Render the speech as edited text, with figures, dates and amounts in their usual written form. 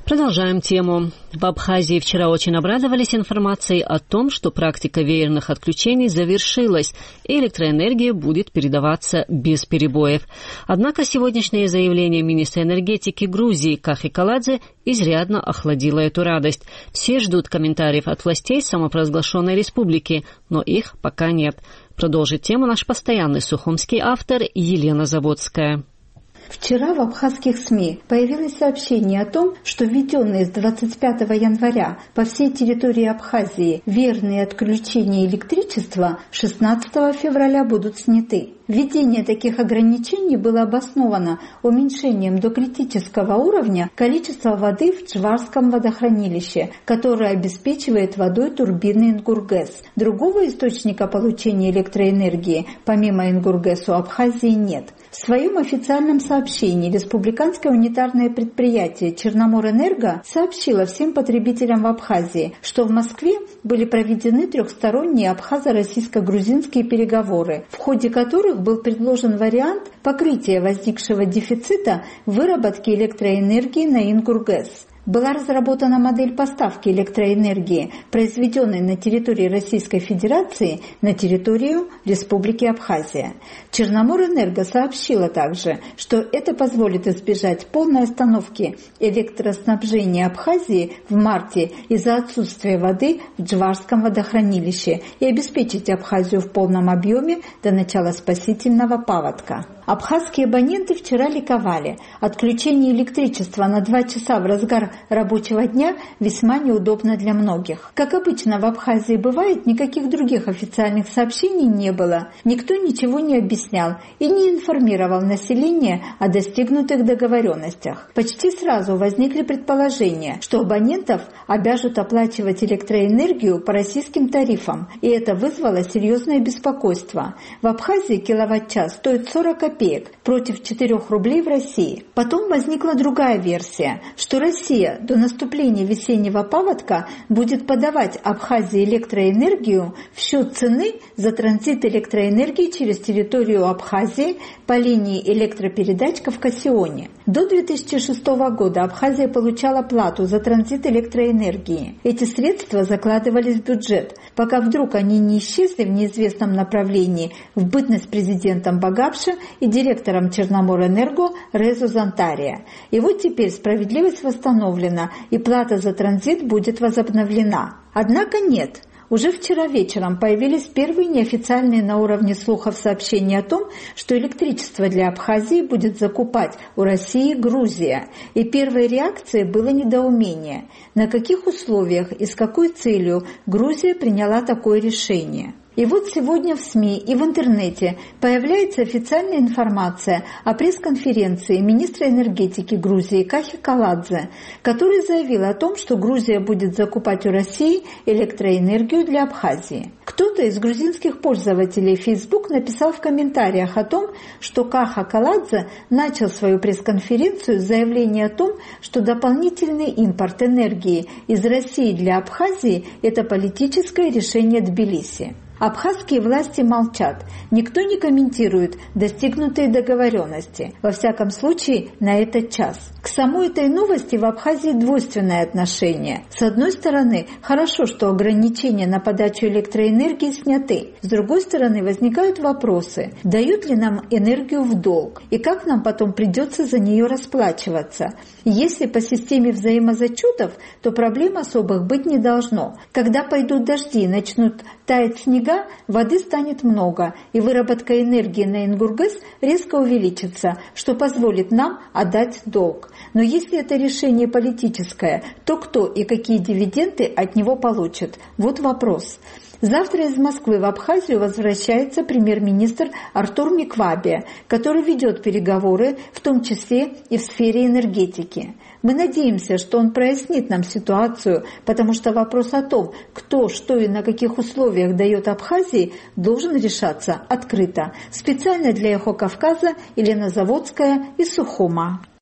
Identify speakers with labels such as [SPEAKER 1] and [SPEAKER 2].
[SPEAKER 1] Продолжаем тему. В Абхазии вчера очень обрадовались информацией о том, что практика веерных отключений завершилась, и электроэнергия будет передаваться без перебоев. Однако сегодняшнее заявление министра энергетики Грузии Кахи Каладзе изрядно охладило эту радость. Все ждут комментариев от властей самопровозглашенной республики, но их пока нет. Продолжит тему наш постоянный сухумский автор Елена Заводская.
[SPEAKER 2] Вчера в абхазских СМИ появилось сообщение о том, что введенные с 25 января по всей территории Абхазии веерные отключения электричества 16 февраля будут сняты. Введение таких ограничений было обосновано уменьшением до критического уровня количества воды в Джварском водохранилище, которое обеспечивает водой турбины Ингургэс. Другого источника получения электроэнергии помимо Ингургэс у Абхазии нет. В своем официальном сообщении Республиканское унитарное предприятие «Черноморэнерго» сообщило всем потребителям в Абхазии, что в Москве были проведены трехсторонние абхазо-российско-грузинские переговоры, в ходе которых был предложен вариант покрытия возникшего дефицита выработки электроэнергии на Ингургэс. Была разработана модель поставки электроэнергии, произведенной на территории Российской Федерации, на территорию Республики Абхазия. Черноморэнерго сообщила также, что это позволит избежать полной остановки электроснабжения Абхазии в марте из-за отсутствия воды в Джварском водохранилище и обеспечить Абхазию в полном объеме до начала спасительного паводка. Абхазские абоненты вчера ликовали. Отключение электричества на 2 часа в разгар рабочего дня весьма неудобно для многих. Как обычно в Абхазии бывает, никаких других официальных сообщений не было. Никто ничего не объяснял и не информировал население о достигнутых договоренностях. Почти сразу возникли предположения, что абонентов обяжут оплачивать электроэнергию по российским тарифам, и это вызвало серьезное беспокойство. В Абхазии киловатт-час стоит 40 копеек против 4 рублей в России. Потом возникла другая версия, что Россия до наступления весеннего паводка будет подавать Абхазии электроэнергию в счет цены за транзит электроэнергии через территорию Абхазии по линии электропередач Кавкасионе. До 2006 года Абхазия получала плату за транзит электроэнергии. Эти средства закладывались в бюджет, пока вдруг они не исчезли в неизвестном направлении в бытность президентом Багапше и директором Черноморэнерго Резу Зантария. И вот теперь справедливость восстановлена, и плата за транзит будет возобновлена. Однако нет. Уже вчера вечером появились первые неофициальные на уровне слухов сообщения о том, что электричество для Абхазии будет закупать у России Грузия. И первой реакцией было недоумение. На каких условиях и с какой целью Грузия приняла такое решение? И вот сегодня в СМИ и в интернете появляется официальная информация о пресс-конференции министра энергетики Грузии Кахи Каладзе, который заявил о том, что Грузия будет закупать у России электроэнергию для Абхазии. Кто-то из грузинских пользователей Facebook написал в комментариях о том, что Каха Каладзе начал свою пресс-конференцию с заявления о том, что дополнительный импорт энергии из России для Абхазии – это политическое решение Тбилиси. Абхазские власти молчат, никто не комментирует достигнутые договоренности, во всяком случае на этот час. К самой этой новости в Абхазии двойственное отношение. С одной стороны, хорошо, что ограничения на подачу электроэнергии сняты. С другой стороны, возникают вопросы, дают ли нам энергию в долг и как нам потом придется за нее расплачиваться. Если по системе взаимозачетов, то проблем особых быть не должно. Когда пойдут дожди и начнут таять снега, воды станет много, и выработка энергии на Ингургэс резко увеличится, что позволит нам отдать долг. Но если это решение политическое, то кто и какие дивиденды от него получат? Вот вопрос. Завтра из Москвы в Абхазию возвращается премьер-министр Артур Миквабе, который ведет переговоры, в том числе и в сфере энергетики. Мы надеемся, что он прояснит нам ситуацию, потому что вопрос о том, кто, что и на каких условиях дает Абхазии, должен решаться открыто. Специально для Эхо Кавказа Елена Заводская из Сухума.